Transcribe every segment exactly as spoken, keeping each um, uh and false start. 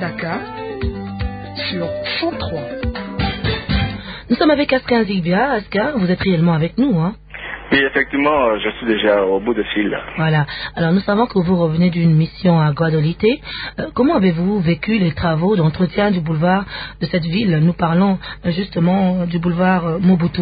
Dakar sur cent trois. Nous sommes avec Ascar Zigbia. Ascar, vous êtes réellement avec nous, hein? Oui, effectivement, je suis déjà au bout de fil. Voilà. Alors, nous savons que vous revenez d'une mission à Guadeloupe. Euh, comment avez-vous vécu les travaux d'entretien du boulevard de cette ville? Nous parlons euh, justement du boulevard euh, Mobutu.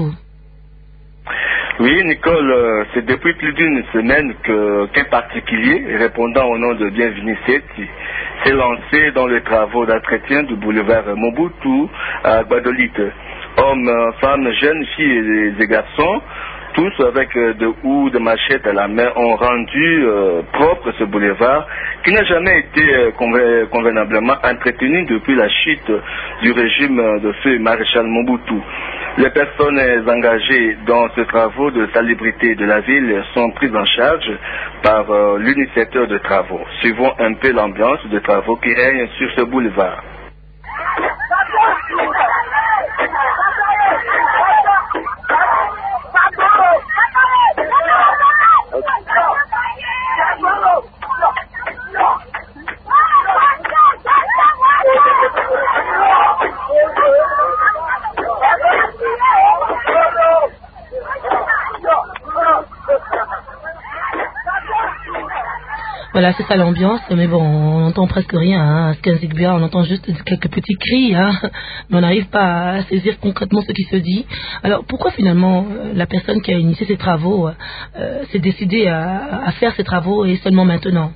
Oui, Nicole, euh, c'est depuis plus d'une semaine que qu'un particulier, répondant au nom de Bienvenue Seti, s'est lancé dans les travaux d'entretien du boulevard Mobutu à Guadeloupe. Hommes, femmes, jeunes filles et, et garçons, tous avec de houes, de machettes à la main, ont rendu euh, propre ce boulevard qui n'a jamais été euh, conven convenablement entretenu depuis la chute du régime de feu maréchal Mobutu. Les personnes engagées dans ces travaux de salubrité de la ville sont prises en charge par euh, l'initiateur de travaux. Suivons un peu l'ambiance de travaux qui règne sur ce boulevard. Voilà, c'est ça l'ambiance, mais bon, on n'entend presque rien, hein. À Skanzigbia, on entend juste quelques petits cris, hein, mais on n'arrive pas à saisir concrètement ce qui se dit. Alors, pourquoi finalement la personne qui a initié ces travaux euh, s'est décidée à, à faire ces travaux et seulement maintenant?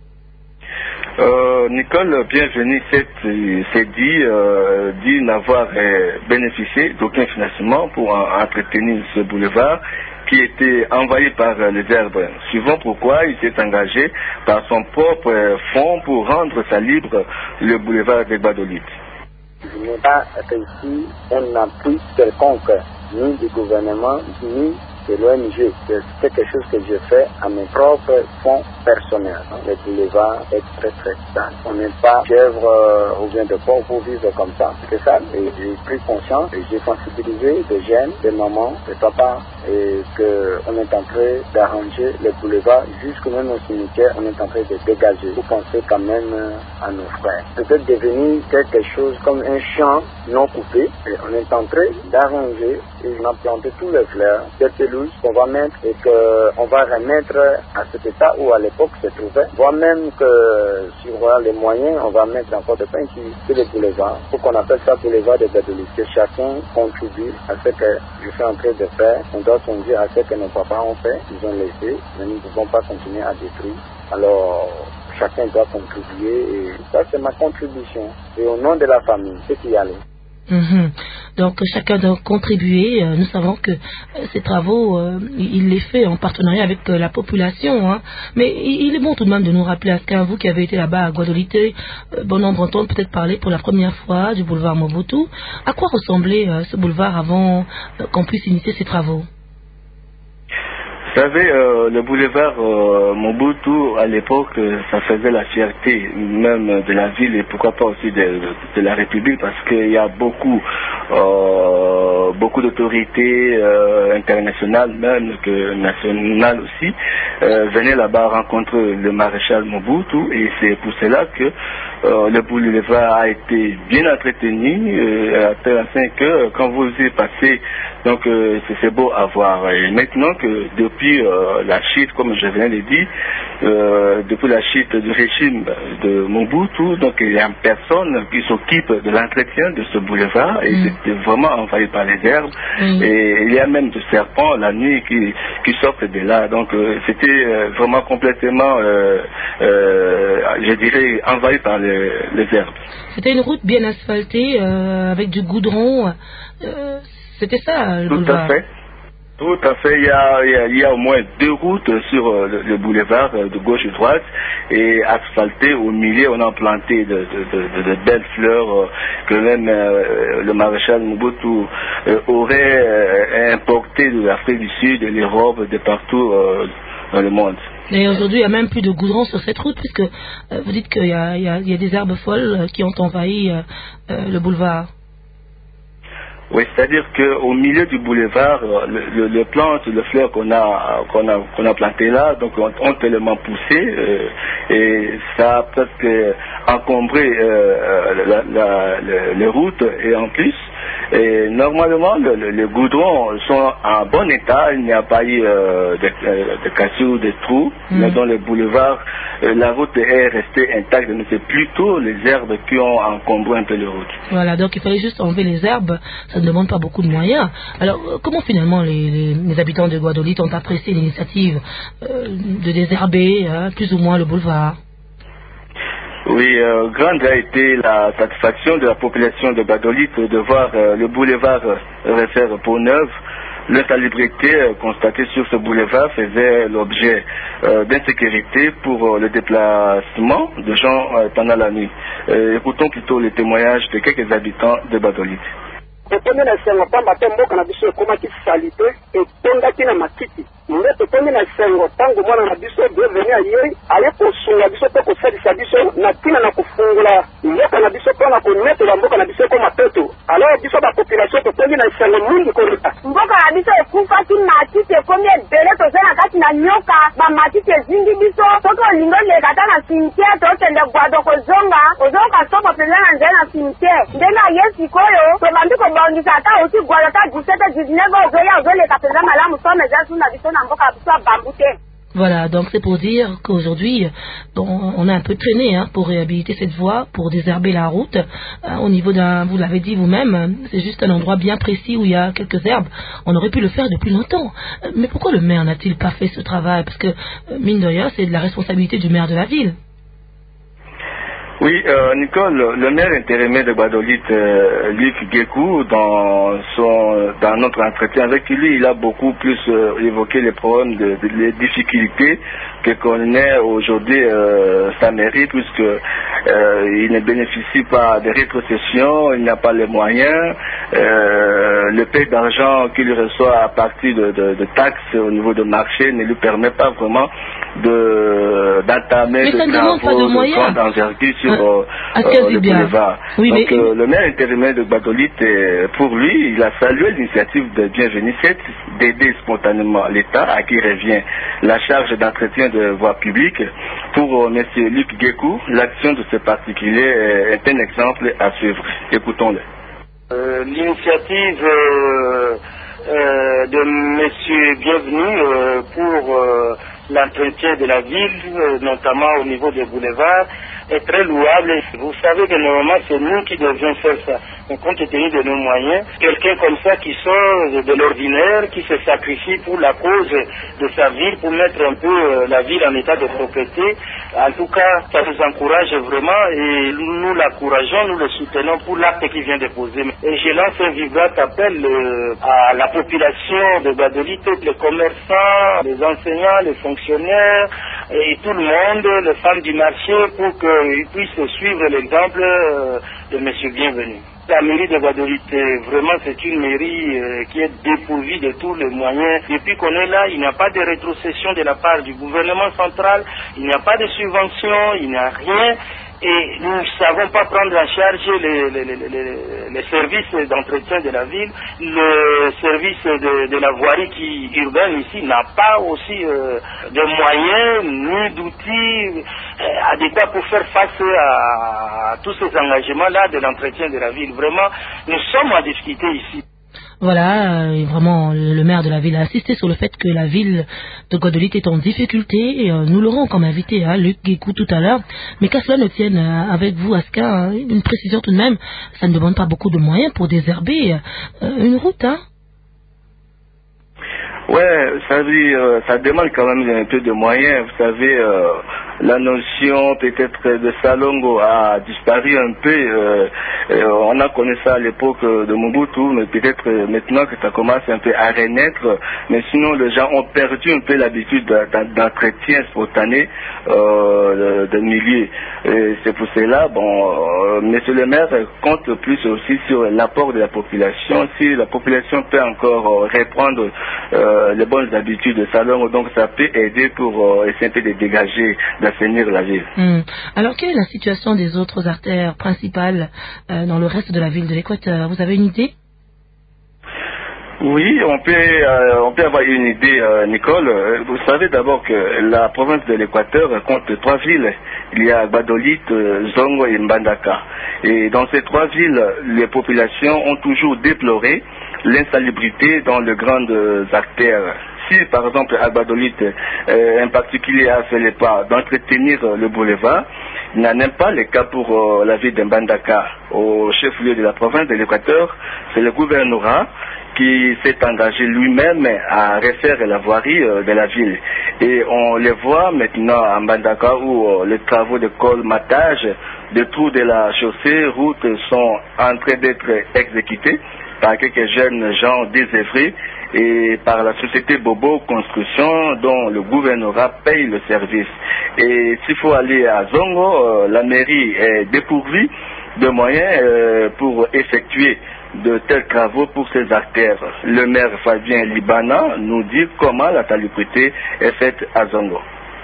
Euh, Nicole Bienvenue s'est dit, euh, dit n'avoir euh, bénéficié d'aucun financement pour en, entretenir ce boulevard qui était envahi par euh, les herbes. Suivant pourquoi il s'est engagé par son propre euh, fonds pour rendre ça libre le boulevard de Guadeloupe. Je n'ai pas réussi un appui quelconque, ni du gouvernement, ni de l'O N G. C'est quelque chose que je fais à mes propres fonds personnels. Le boulevard est très très stable. On n'est pas chèvre euh, ou bien de porc pour vivre comme ça. C'est ça. Et j'ai pris conscience et j'ai sensibilisé des jeunes, des mamans, des papas, et qu'on est en train d'arranger le boulevard jusque même au cimetière. On est en train de dégager. Vous pensez quand même à nos frères. Peut-être devenir quelque chose comme un champ non coupé. Et on est en train d'arranger et on a planté tous les fleurs, des pelouses qu'on va mettre et qu'on va remettre à cet état où à l'époque se trouvait. Voire même que si on a les moyens, on va mettre encore de peinture sur les boulevards. Pour qu'on appelle ça boulevard de Guadeloupe. Que chacun contribue à ce que je suis en train de faire. On doit songer à ce que nos papas ont fait, ils ont laissé, mais nous ne pouvons pas continuer à détruire. Alors, chacun doit contribuer et ça c'est ma contribution. Et au nom de la famille, c'est qui y allait. Mmh. Donc chacun doit contribuer. Nous savons que euh, ces travaux, euh, il les fait en partenariat avec euh, la population. Hein. Mais il est bon tout de même de nous rappeler, Ascar, vous qui avez été là-bas à Guadeloupe, euh, bon nombre d'entendre peut-être parler pour la première fois du boulevard Mobutu. À quoi ressemblait euh, ce boulevard avant euh, qu'on puisse initier ces travaux? Vous savez, euh, le boulevard euh, Mobutu, à l'époque, ça faisait la fierté même de la ville et pourquoi pas aussi de, de, de la République parce qu'il y a beaucoup, euh, beaucoup d'autorités euh, internationales, même que nationales aussi, euh, venaient là-bas rencontrer le maréchal Mobutu et c'est pour cela que euh, le boulevard a été bien entretenu euh, à tel point que quand vous y passez, donc euh, c'est beau à voir. Et maintenant que depuis Depuis euh, la chute, comme je viens de dire, euh, depuis la chute du régime de Mobutu, donc il y a personne qui s'occupe de l'entretien de ce boulevard et mm. c'était vraiment envahi par les herbes mm. et il y a même des serpents la nuit qui, qui sortent de là. Donc euh, c'était euh, vraiment complètement, euh, euh, je dirais, envahi par les, les herbes. C'était une route bien asphaltée euh, avec du goudron. Euh, c'était ça le Tout boulevard. Tout à fait. Tout à fait, il y a, il y a, il y a au moins deux routes sur euh, le, le boulevard euh, de gauche et droite et asphalté au milieu on a planté de, de, de, de belles fleurs euh, que même euh, le maréchal Mobutu euh, aurait euh, importé de l'Afrique du Sud et l'Europe de partout euh, dans le monde. Et aujourd'hui, il n'y a même plus de goudron sur cette route puisque euh, vous dites qu'il y a, il y, a, il y a des herbes folles qui ont envahi euh, euh, le boulevard. Oui, c'est-à-dire qu'au milieu du boulevard, le, le, le plantes, le fleur qu'on a, qu'on a, qu'on a planté là, donc ont, ont tellement poussé euh, et ça a presque encombré euh, la, la, la, les routes et en plus, et normalement le, le, les goudrons sont en bon état, il n'y a pas eu euh, de, de cassures, de trous, mmh. mais dans le boulevard, euh, la route est restée intacte, mais c'est plutôt les herbes qui ont encombré un peu les routes. Voilà, donc il fallait juste enlever les herbes, ça ne demande pas beaucoup de moyens. Alors, comment finalement les, les, les habitants de Guadolite ont apprécié l'initiative euh, de désherber hein, plus ou moins le boulevard? Oui, euh, grande a été la satisfaction de la population de Guadolite de voir euh, le boulevard euh, refaire peau neuve. L'insalubrité euh, constatée sur ce boulevard faisait l'objet euh, d'insécurité pour euh, le déplacement de gens euh, pendant la nuit. Euh, écoutons plutôt les témoignages de quelques habitants de Guadolite. Tokomi na sengo pamba te mboka na biso ekomaki salite etondaki na matiti nde tokomi na sengo ntango mwana na biso bienvenu ayei aye kosunga biso mpe kosalisa biso na ntina na kofungula mboka na biso mpona konetela mboka na biso ekoma peto alors biso bapopulation tokomi na sengo mingi koleka mboka na biso ekufaki matiti ekomi ebele toza na kati na nyoka bamatiti ezingi biso soki olingi oleka ata na cimetiere tokende gwado kozonga ozonga sopo mpenza na nzela na cimetiere ndenge aye sikoyo tobandi kobongisa ata osi gwado ata dix-sept dix-neuf ozoya ozoleka mpenza malamu so meza su na biso na mboka na biso ya bambu te. Voilà, donc c'est pour dire qu'aujourd'hui, bon, on a un peu traîné hein, pour réhabiliter cette voie, pour désherber la route. Euh, au niveau d'un, vous l'avez dit vous-même, c'est juste un endroit bien précis où il y a quelques herbes. On aurait pu le faire depuis longtemps. Euh, mais pourquoi le maire n'a-t-il pas fait ce travail? Parce que, euh, mine de rien, c'est de la responsabilité du maire de la ville. Oui, euh, Nicole, le maire intérimaire de Guadolite, euh, Luc Guécou, dans son, dans notre entretien avec lui, il a beaucoup plus euh, évoqué les problèmes, de, de, les difficultés que connaît aujourd'hui euh, sa mairie, puisque euh, il ne bénéficie pas de rétrocession, il n'a pas les moyens, euh, le paie d'argent qu'il reçoit à partir de, de, de taxes au niveau de marché ne lui permet pas vraiment de d'entamer des travaux de, de grande envergure sur euh, euh, le boulevard. Oui, Donc mais... euh, le maire intérimaire de Guadolite, pour lui, il a salué l'initiative de Bienvenue sept d'aider spontanément l'État à qui revient la charge d'entretien de voies publiques. Pour euh, M. Luc Guécou, l'action de ce particulier est un exemple à suivre. Écoutons-le. Euh, l'initiative euh, euh, de M. Bienvenu euh, pour euh, l'entretien de la ville, euh, notamment au niveau des boulevards, est très louable. Vous savez que normalement c'est nous qui devions faire ça. Mais compte tenu de nos moyens, quelqu'un comme ça qui sort de l'ordinaire, qui se sacrifie pour la cause de sa ville, pour mettre un peu euh, la ville en état de propriété, en tout cas ça nous encourage vraiment et nous l'encourageons, nous le soutenons pour l'acte qu'il vient de poser. Et je lance un vibrant appel euh, à la population de Guadolite, les commerçants, les enseignants, les fonctionnaires et tout le monde, les femmes du marché, pour qu'ils puissent suivre l'exemple euh, de M. Bienvenu. La mairie de Guadolite, vraiment c'est une mairie euh, qui est dépourvue de tous les moyens. Depuis qu'on est là, il n'y a pas de rétrocession de la part du gouvernement central, il n'y a pas de subvention, il n'y a rien. Et nous ne savons pas prendre en charge les, les, les, les, les services d'entretien de la ville. Le service de, de la voirie qui, urbaine ici n'a pas aussi euh, de moyens ni d'outils euh, adéquats pour faire face à, à tous ces engagements-là de l'entretien de la ville. Vraiment, nous sommes en difficulté ici. Voilà, euh, vraiment, le maire de la ville a insisté sur le fait que la ville de Guadolite est en difficulté. Et, euh, nous l'aurons comme invité, hein, Luc Guécou tout à l'heure. Mais qu'à cela ne tienne, euh, avec vous, Aska, hein, une précision tout de même, ça ne demande pas beaucoup de moyens pour désherber euh, une route, hein? Ouais, ça veut dire, ça demande quand même un peu de moyens. Vous savez, euh, la notion peut-être de Salongo a disparu un peu. Euh, euh, on a connu ça à l'époque de Mobutu, mais peut-être maintenant que ça commence un peu à renaître. Mais sinon, les gens ont perdu un peu l'habitude d'entretien spontané euh, de, de milieu. Et c'est pour cela, bon, euh, Monsieur le maire compte plus aussi sur l'apport de la population. Si la population peut encore euh, reprendre euh, les bonnes habitudes de Salongo, donc ça peut aider pour euh, essayer de dégager, d'assainir la ville. Mmh. Alors, quelle est la situation des autres artères principales euh, dans le reste de la ville de l'Équateur? Vous avez une idée? Oui, on peut, euh, on peut avoir une idée, euh, Nicole. Vous savez d'abord que la province de l'Équateur compte trois villes. Il y a Gbadolite, euh, Zongo et Mbandaka. Et dans ces trois villes, les populations ont toujours déploré l'insalubrité dans les grandes artères. Si, par exemple, à Gbadolite, euh, un particulier a fait le pas d'entretenir le boulevard, il n'en a même pas le cas pour euh, la ville de Mbandaka. Au chef-lieu de la province de l'Équateur, c'est le gouvernorat qui s'est engagé lui-même à refaire la voirie euh, de la ville. Et on le voit maintenant à Mbandaka où euh, les travaux de colmatage des trous de la chaussée route sont en train d'être exécutés par quelques jeunes gens désœuvrés et par la société Bobo Construction dont le gouvernorat paye le service. Et s'il faut aller à Zongo, euh, la mairie est dépourvue de moyens euh, pour effectuer de tels travaux pour ces artères. Le maire Fabien Libana nous dit comment la salubrité est faite à Zongo.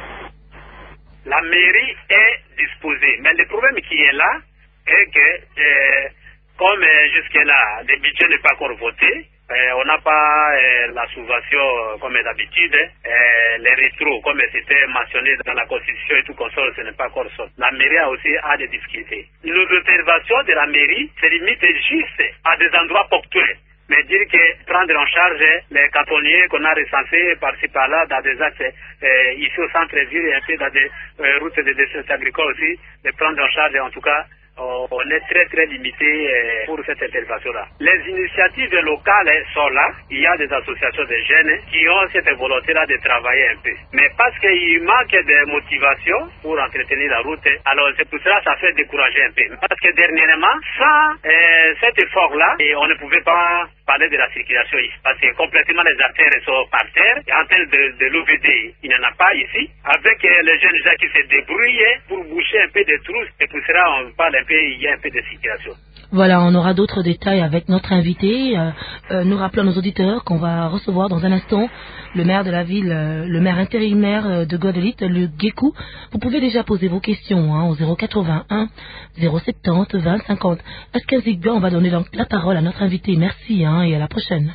La mairie est disposée, mais le problème qui est là est que euh, comme euh, jusque-là, le budget n'est pas encore voté, euh, on n'a pas euh, la subvention euh, comme d'habitude, euh, les rétros, comme c'était mentionné dans la Constitution et tout consort, ce n'est pas encore ça. La mairie a aussi a des difficultés. Nos interventions de la mairie se limitent juste à des endroits ponctuels. Mais dire que prendre en charge les cantonniers qu'on a recensés par-ci par-là dans des axes euh, ici au centre-ville et un peu dans des euh, routes de décès agricoles aussi, de prendre en charge en tout cas, on est très très limité pour cette intervention-là. Les initiatives locales sont là. Il y a des associations de jeunes qui ont cette volonté-là de travailler un peu. Mais parce qu'il manque de motivation pour entretenir la route, alors c'est pour cela que ça fait décourager un peu. Parce que dernièrement, sans euh, cet effort-là, on ne pouvait pas parler de la circulation ici. Parce que complètement les artères sont par terre. En termes de, de l'O V D, il n'y en a pas ici. Avec euh, les jeunes gens qui se débrouillent pour boucher un peu de trous, et pour cela on parle un peu, il y a un peu de circulation. Voilà, on aura d'autres détails avec notre invité. Euh, euh, nous rappelons à nos auditeurs qu'on va recevoir dans un instant le maire de la ville, euh, le maire intérimaire euh, de Gbadolite, le Gekou. Vous pouvez déjà poser vos questions hein, au zéro quatre-vingt-un, zéro soixante-dix, vingt cinquante. Est-ce qu'Azigba, on va donner donc la parole à notre invité. Merci hein, et à la prochaine.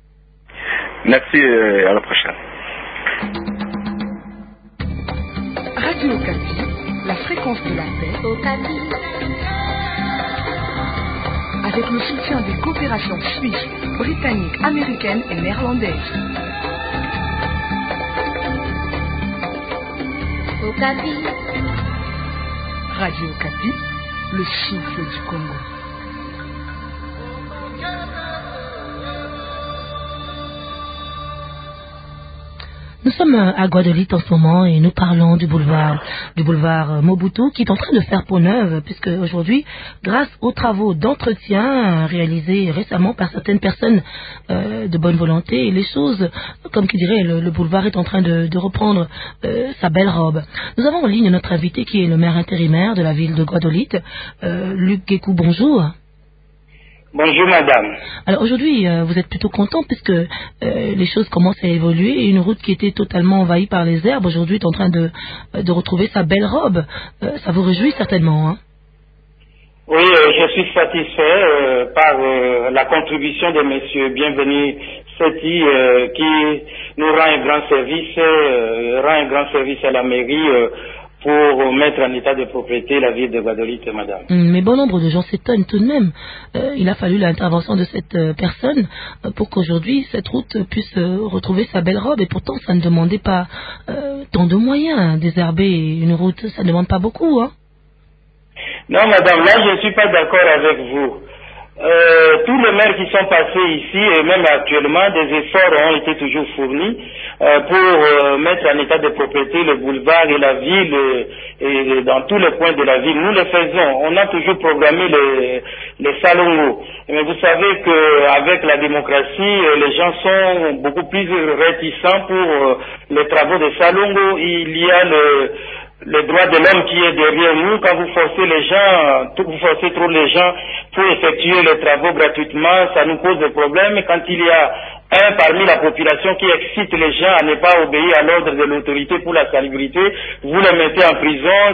Merci et à la prochaine. Radio Okapi, la fréquence de la paix. Okapi. Avec le soutien des coopérations suisses, britanniques, américaines et néerlandaises. Okapi. Radio Okapi, le souffle du Congo. Nous sommes à Gbadolite en ce moment et nous parlons du boulevard, du boulevard Mobutu qui est en train de faire peau neuve puisque aujourd'hui, grâce aux travaux d'entretien réalisés récemment par certaines personnes euh, de bonne volonté, les choses, comme qui dirait, le, le boulevard est en train de, de reprendre euh, sa belle robe. Nous avons en ligne notre invité qui est le maire intérimaire de la ville de Gbadolite, euh, Luc Gekou, bonjour. Bonjour madame. Alors aujourd'hui, euh, vous êtes plutôt content puisque euh, les choses commencent à évoluer et une route qui était totalement envahie par les herbes aujourd'hui est en train de, de retrouver sa belle robe. Euh, ça vous réjouit certainement, hein? Oui, euh, je suis satisfait euh, par euh, la contribution de monsieur Bienvenu Seti euh, qui nous rend un grand service, euh, rend un grand service à la mairie euh, pour mettre en état de propriété la ville de Gbadolite, madame. Mais bon nombre de gens s'étonnent tout de même. Euh, il a fallu l'intervention de cette euh, personne euh, pour qu'aujourd'hui cette route puisse euh, retrouver sa belle robe. Et pourtant, ça ne demandait pas euh, tant de moyens. Hein. Désherber une route, ça ne demande pas beaucoup. Hein. Non, madame, là, je ne suis pas d'accord avec vous. Euh, tous les maires qui sont passés ici, et même actuellement, des efforts ont été toujours fournis euh, pour euh, mettre en état de propriété le boulevard et la ville euh, et dans tous les points de la ville. Nous le faisons. On a toujours programmé les, les salongos. Mais vous savez qu'avec la démocratie, les gens sont beaucoup plus réticents pour euh, les travaux des salongos. Il y a le le droit de l'homme qui est derrière nous. Quand vous forcez les gens, vous forcez trop les gens pour effectuer les travaux gratuitement, ça nous pose des problèmes. Et quand il y a un parmi la population qui excite les gens à ne pas obéir à l'ordre de l'autorité pour la salubrité, vous les mettez en prison.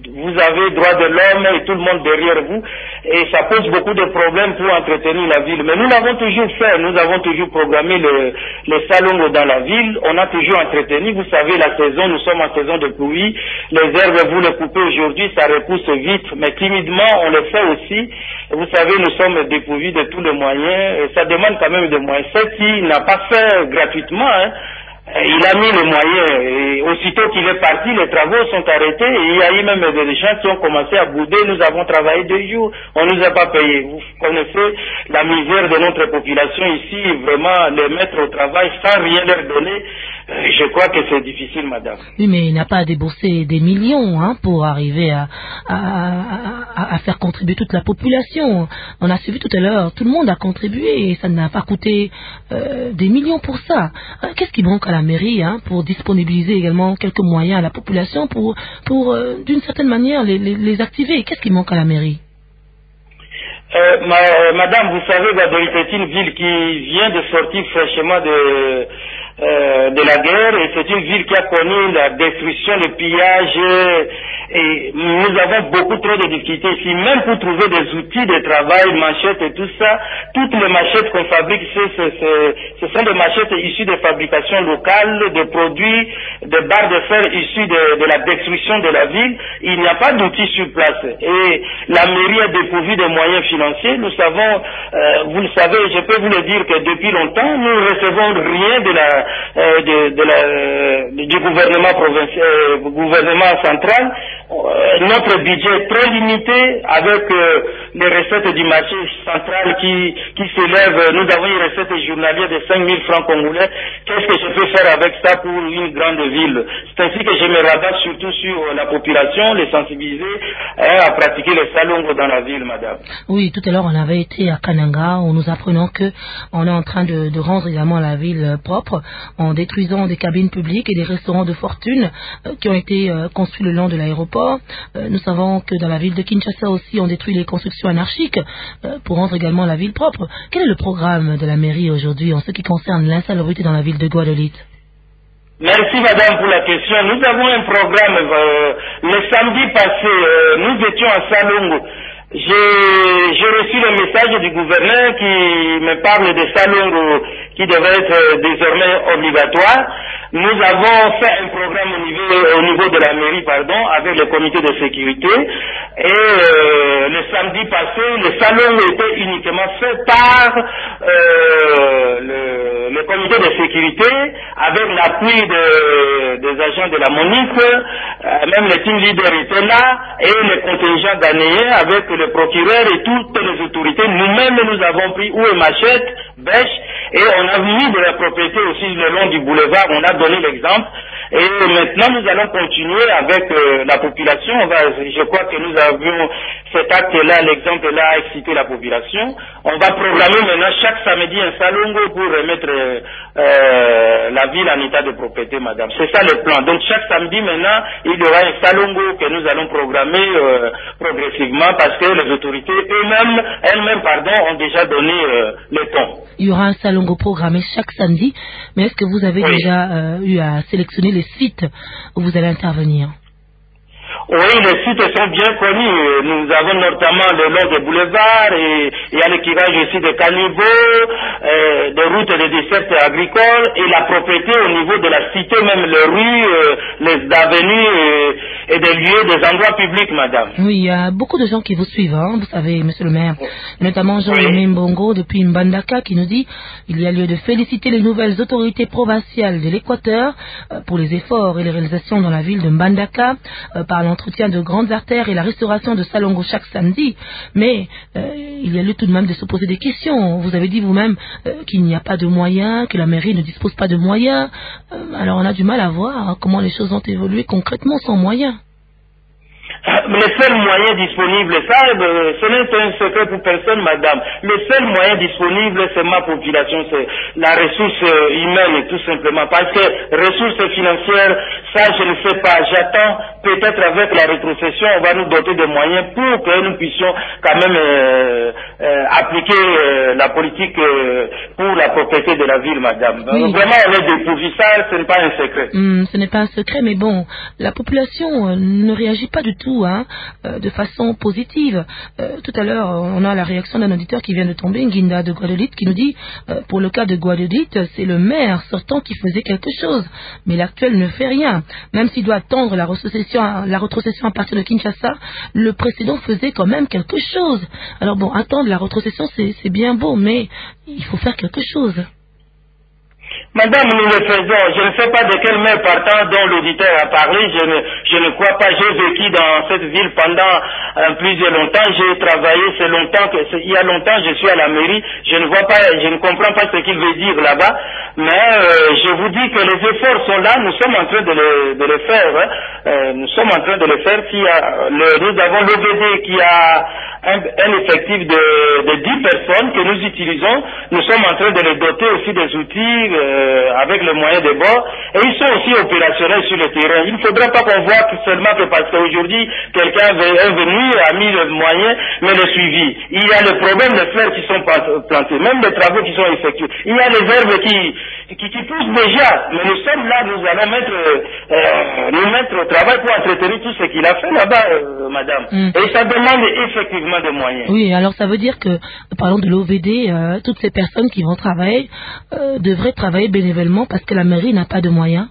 vous avez droit de l'homme et tout le monde derrière vous, et ça pose beaucoup de problèmes pour entretenir la ville. Mais nous l'avons toujours fait, nous avons toujours programmé le, les salons dans la ville, on a toujours entretenu, vous savez, la saison, nous sommes en saison de pluie, les herbes, vous les coupez aujourd'hui, ça repousse vite, mais timidement, on le fait aussi. Vous savez, nous sommes dépourvus de tous les moyens, et ça demande quand même des moyens. Ce qui n'a pas fait gratuitement, hein, il a mis les moyens, et aussitôt qu'il est parti, les travaux sont arrêtés, et il y a eu même des gens qui ont commencé à bouder. Nous avons travaillé deux jours, on ne nous a pas payé. Vous connaissez la misère de notre population ici, vraiment les mettre au travail sans rien leur donner, je crois que c'est difficile, madame. Oui, mais il n'a pas déboursé des millions hein, pour arriver à, à, à, à faire contribuer toute la population. On a suivi tout à l'heure, tout le monde a contribué et ça n'a pas coûté euh, des millions pour ça. Qu'est-ce qui manque à la mairie hein, pour disponibiliser également quelques moyens à la population pour, pour euh, d'une certaine manière, les, les, les activer? Qu'est-ce qui manque à la mairie? Euh, ma, euh, madame, vous savez, Guadeloupe est une ville qui vient de sortir fraîchement de, euh, de la guerre, et c'est une ville qui a connu la destruction, le pillage, et nous avons beaucoup trop de difficultés ici, même pour trouver des outils de travail, machettes et tout ça. Toutes les machettes qu'on fabrique, c'est, c'est, c'est, ce sont des machettes issues de fabrication locale, de produits, de barres de fer issues de, de la destruction de la ville. Il n'y a pas d'outils sur place, et la mairie est dépourvue de moyens financiers. Nous savons, euh, vous le savez, je peux vous le dire que depuis longtemps, nous ne recevons rien de la, euh, de, de la, euh, du gouvernement provincial, euh, gouvernement central. Euh, notre budget est très limité avec euh, les recettes du marché central qui, qui s'élèvent. Nous avons une recette journalière de cinq mille francs congolais. Qu'est-ce que je peux faire avec ça pour une grande ville? C'est ainsi que je me rabats surtout sur euh, la population, les sensibiliser hein, à pratiquer les salons dans la ville, madame. Oui, tout à l'heure on avait été à Kananga où nous apprenons que on est en train de, de rendre également la ville propre en détruisant des cabines publiques et des restaurants de fortune euh, qui ont été euh, construits le long de l'aéroport. Euh, nous savons que dans la ville de Kinshasa aussi on détruit les constructions anarchiques euh, pour rendre également la ville propre. Quel est le programme de la mairie aujourd'hui en ce qui concerne l'insalubrité dans la ville de Guadeloupe? Merci madame pour la question. Nous avons un programme. Euh, le samedi passé, euh, nous étions à Salongo. J'ai reçu le message du gouverneur qui me parle de Salongo qui devrait être désormais obligatoire. Nous avons fait un programme au niveau, au niveau de la mairie, pardon, avec le comité de sécurité. Et euh, le samedi passé, le salon était uniquement fait par euh, le, le comité de sécurité, avec l'appui de, des agents de la MONUC. Euh, même le team leader était là, et le contingent ghanéen avec le procureur et toutes les autorités. Nous-mêmes, nous avons pris où est machette, bêche, et on a mis de la propriété aussi le long du boulevard. On a donné l'exemple. Et maintenant, nous allons continuer avec euh, la population. On va, je crois que nous avions cet acte-là, l'exemple-là a excité la population. On va programmer maintenant chaque samedi un salongo pour remettre euh, la ville en état de propriété, madame. C'est ça le plan. Donc chaque samedi maintenant, il y aura un salongo que nous allons programmer euh, progressivement parce que les autorités eux-mêmes, elles-mêmes, pardon, ont déjà donné euh, le ton. Il y aura un salongo programmé chaque samedi, mais est-ce que vous avez oui. déjà euh, eu à sélectionner les sites où vous allez intervenir? Oui, les sites sont bien connus. Nous avons notamment le long des boulevards et il y a l'équipage aussi des caniveaux, euh, des routes et des dessertes agricoles et la propriété au niveau de la cité, même les rues, euh, les avenues et, et des lieux, des endroits publics, madame. Oui, il y a beaucoup de gens qui vous suivent, hein, vous savez, monsieur le maire. Notamment Jean-Aimé Mbongo depuis Mbandaka qui nous dit il y a lieu de féliciter les nouvelles autorités provinciales de l'Équateur euh, pour les efforts et les réalisations dans la ville de Mbandaka euh, par l'entretien de grandes artères et la restauration de Salongo chaque samedi. Mais euh, il y a lieu tout de même de se poser des questions. Vous avez dit vous-même euh, qu'il n'y a pas de moyens, que la mairie ne dispose pas de moyens. Euh, alors on a du mal à voir hein, comment les choses ont évolué concrètement sans moyens. Le seul moyen disponible, ça, ce n'est un secret pour personne, madame. Le seul moyen disponible, c'est ma population, c'est la ressource humaine, tout simplement. Parce que ressources financières, Ça, je ne sais pas. J'attends peut-être avec la rétrocession, on va nous doter de moyens pour que nous puissions quand même euh, euh, appliquer euh, la politique euh, pour la propriété de la ville, madame. Oui. Vraiment, on est dépourvu. Ça, ce n'est pas un secret. Hum, ce n'est pas un secret, mais bon, la population euh, ne réagit pas du tout hein, euh, de façon positive. Euh, tout à l'heure, on a la réaction d'un auditeur qui vient de tomber, Nguinda de Guadeloupe, qui nous dit, euh, pour le cas de Guadeloupe, c'est le maire sortant qui faisait quelque chose, mais l'actuel ne fait rien. Même s'il doit attendre la rétrocession, la rétrocession à partir de Kinshasa, le précédent faisait quand même quelque chose. Alors bon, attendre la rétrocession, c'est bien beau, mais il faut faire quelque chose. Madame, nous le faisons. Je ne sais pas de quel maire partant dont l'auditeur a parlé. Je ne, je ne crois pas. J'ai vécu dans cette ville pendant euh, plusieurs longtemps. J'ai travaillé, c'est longtemps que, il y a longtemps, je suis à la mairie. Je ne vois pas, je ne comprends pas ce qu'il veut dire là-bas. Mais euh, je vous dis que les efforts sont là. Nous sommes en train de les, de les faire. Hein. Euh, nous sommes en train de les faire. Qui a, le, nous avons l'O V D qui a un, un effectif de, de dix personnes que nous utilisons. Nous sommes en train de les doter aussi des outils. Euh, avec les moyens de bord, et ils sont aussi opérationnels sur le terrain. Il ne faudrait pas qu'on voit que seulement que parce qu'aujourd'hui quelqu'un est venu, a mis le moyen, mais le suivi. Il y a le problème des fleurs qui sont plantées, même les travaux qui sont effectués. Il y a les herbes qui, qui, qui poussent déjà, mais nous sommes là, nous allons mettre, euh, nous mettre au travail pour entretenir tout ce qu'il a fait là-bas, euh, madame. Mm. Et ça demande effectivement des moyens. Oui, alors ça veut dire que, parlons de l'O V D, euh, toutes ces personnes qui vont travailler euh, devraient travailler bénévolement parce que la mairie n'a pas de moyens.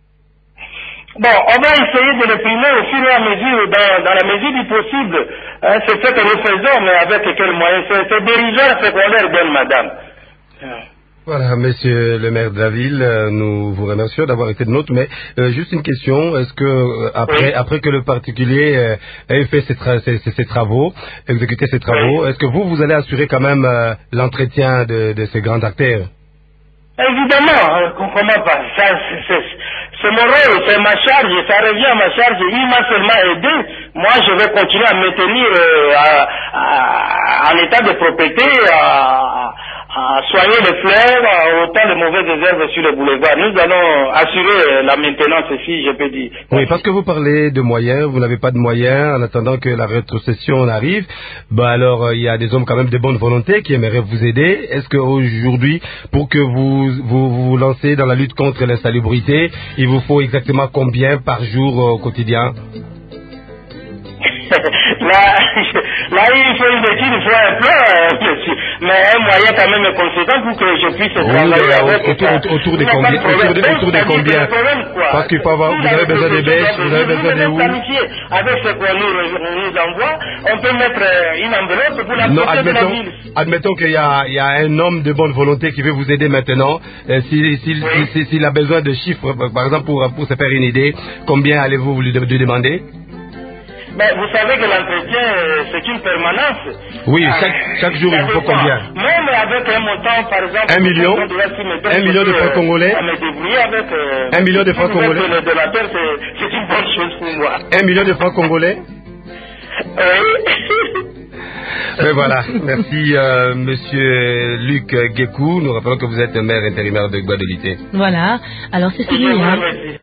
Bon, on va essayer de le primer au fur et à mesure, dans, dans la mesure du possible. Hein, c'est ce que nous faisons, mais avec quels moyens? C'est dérisoire ce qu'on leur donne, madame. Voilà, monsieur le maire de la ville, nous vous remercions d'avoir été de nôtre, mais euh, juste une question, est-ce que euh, après oui. après que le particulier euh, ait fait ses, tra ses, ses, ses travaux, exécuté ses travaux, oui. est-ce que vous, vous allez assurer quand même euh, l'entretien de, de ces grands artères? Évidemment, hein, comment pas, c'est mon rôle, c'est ma charge, ça revient à ma charge, il m'a seulement aidé, moi je vais continuer à me tenir euh, à, à, en état de propriété, à, à soigner les fleurs, à autant de mauvaises herbes sur le boulevard. Nous allons assurer la maintenance ici, je peux dire. Oui, parce que vous parlez de moyens, vous n'avez pas de moyens en attendant que la rétrocession arrive. Bah alors, il y a des hommes quand même de bonne volonté qui aimeraient vous aider. Est-ce qu'aujourd'hui, pour que vous, vous vous lancez dans la lutte contre l'insalubrité, il vous faut exactement combien par jour au quotidien? Là, là, il faut une étude, il faut un plan, monsieur. Mais un moyen quand même conséquent pour que je puisse oui, travailler avec autour, autour, autour des combien, autour de, autour de combien parce qu'il faut avoir, vous avez besoin des bêches, vous avez besoin des où avec ce qu'on nous, nous envoie, on peut mettre une enveloppe pour la non, admettons, de la ville. Admettons qu'il y a, il y a un homme de bonne volonté qui veut vous aider maintenant. Euh, S'il si, si, oui. si, si, si a besoin de chiffres, par exemple, pour, pour se faire une idée, combien allez-vous lui demander? Ben, vous savez que l'entretien, c'est une permanence. Oui, chaque, chaque jour, il vous faut combien? Même avec un montant, par exemple... Un million Un million de francs congolais à me débrouiller avec... Euh, un million de francs congolais le donateur, c'est une bonne chose pour moi. Un million de francs congolais Oui. Mais voilà, merci euh, monsieur Luc Guécou. Nous rappelons que vous êtes maire intérimaire de Guadeloupe. Voilà, alors c'est fini. Hein.